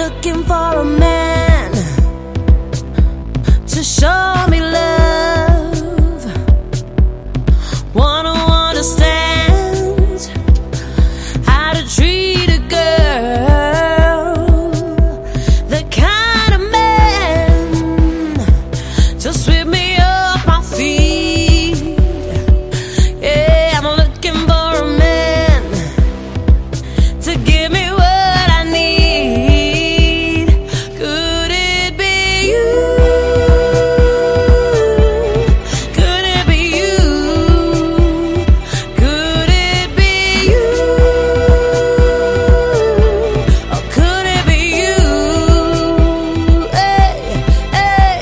looking for a man to show me love, one who understands how to treat a girl, the kind of man to sweep me off my feet. Yeah, I'm looking for a man to give me what I need. Could it be you? Could it be you? Could it be you? Or could it be you? Hey, hey.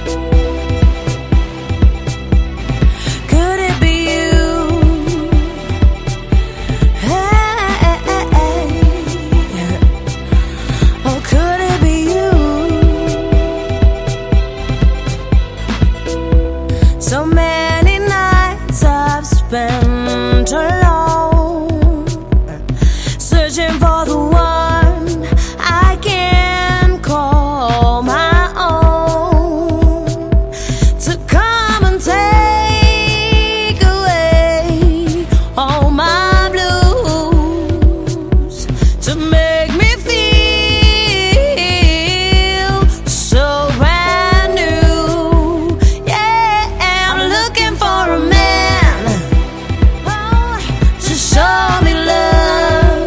Could it be you? Hey, hey, hey. Or could it be you? So many nights I've spent alone, searching for the one I can call my own, to come and take away all my blues, to make me feel so brand new. Yeah, I'm looking for a man to show me love,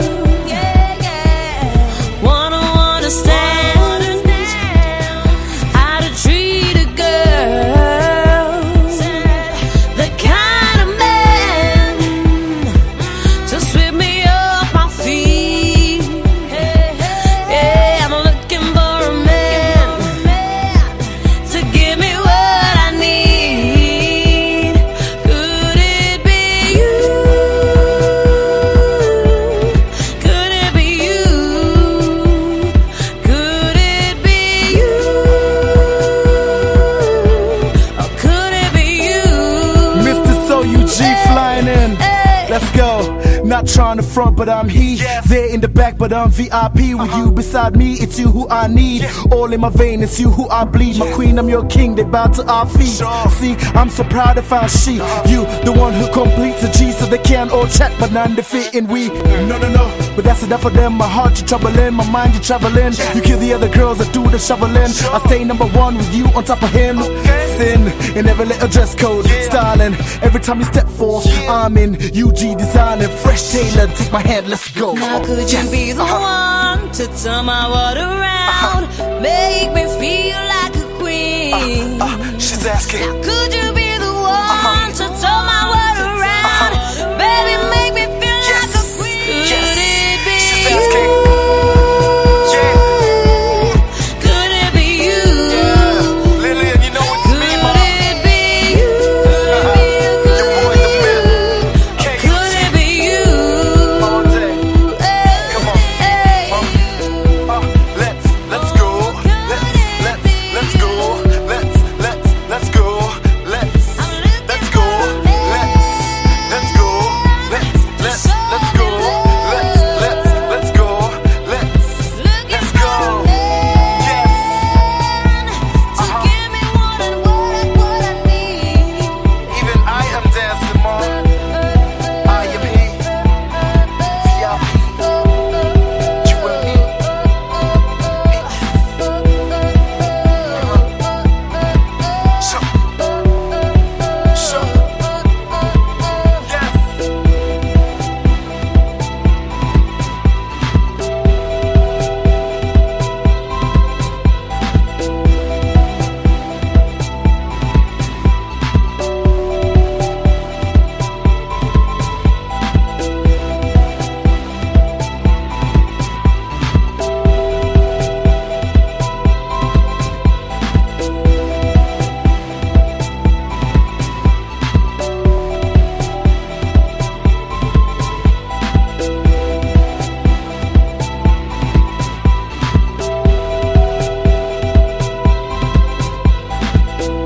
one who understands how to treat a girl, the kind of man to sweep me off my feet. Yeah, I'm looking for a man to give me what I need. Could it be you? Could it be you? Could it be you? Or could it be you? Mr. So UG flying in. Let's go. Not trying to front, but I'm he. There in the back, but I'm VIP. With you beside me, it's you who I need. All in my vein, it's you who I bleed. My queen, I'm your king, they bow to our feet. See, I'm so proud if I she. You, the one who completes a G, so they can all chat, but none defeating we. No, no, no. But that's enough for them. My heart you troubling, my mind you traveling. You kill the other girls that do the shoveling. I stay number one with you on top of him. Sin in every little dress code, styling. Every time you step forth, I'm in UG designing, fresh tailored. Take my hand, let's go. Now could you be the one to turn my world around, make me feel like a queen? She's asking. Now could you